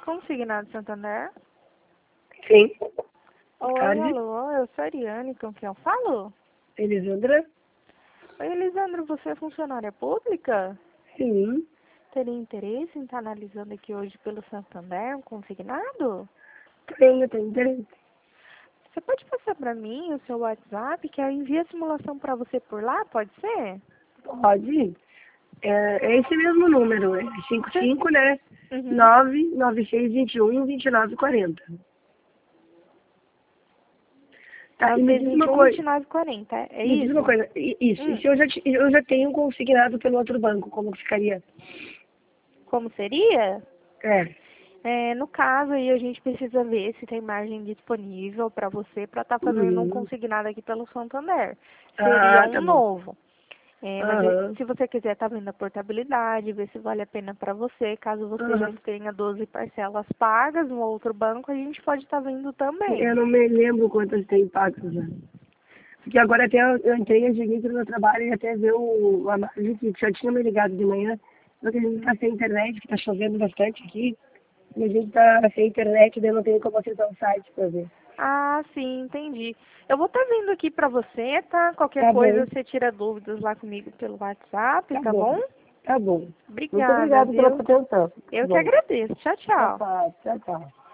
Consignado Santander? Sim. Oi, Tarde. alô, eu sou a Ariane, com quem eu falo? Elisandra? Oi, Elisandro, você é funcionária pública? Sim. Teria interesse em estar analisando aqui hoje pelo Santander um consignado? Tenho interesse. Você pode passar para mim o seu WhatsApp, que eu envio a simulação para você por lá, pode ser? Pode. É esse mesmo número, é 55, né? Uhum. 996212940. Tá, e me diz uma 921 coisa. 2940, é Me diz uma isso? coisa. Isso. E Hum. se eu já tenho consignado pelo outro banco, como que ficaria? Como seria? É. No caso aí a gente precisa ver se tem margem disponível para você para estar fazendo um Uhum. consignado aqui pelo Santander. Seria Ah, um tá bom. novo. Mas Aham. se você quiser estar vendo a portabilidade, ver se vale a pena para você, caso você já Aham. tenha 12 parcelas pagas no outro banco, a gente pode estar vendo também. Eu não me lembro quantas tem pactos já. Porque agora até eu entrei, eu cheguei aqui no meu trabalho e até ver a margem que já tinha me ligado de manhã, porque a gente tá sem internet, que tá chovendo bastante aqui, e a gente tá sem internet, daí eu não tenho como acessar o site pra ver. Ah, sim, entendi. Eu vou estar vendo aqui para você, tá? Qualquer Tá bom, coisa você tira dúvidas lá comigo pelo WhatsApp, tá tá bom, bom? tá bom. Muito Obrigada, obrigado pela viu? sua atenção. Tá Eu que bom. agradeço. Tchau, tchau. Capaz, tchau, tchau.